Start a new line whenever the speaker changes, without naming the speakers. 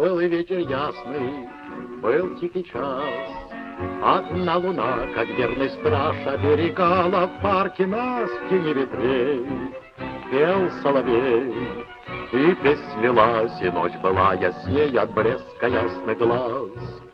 Был и вечер ясный, был тихий час. Одна луна, как верный страж, оберегала в парке нас в тени ветвей. Пел соловей, и песнь лилась, и ночь была ясней от блеска ясных глаз.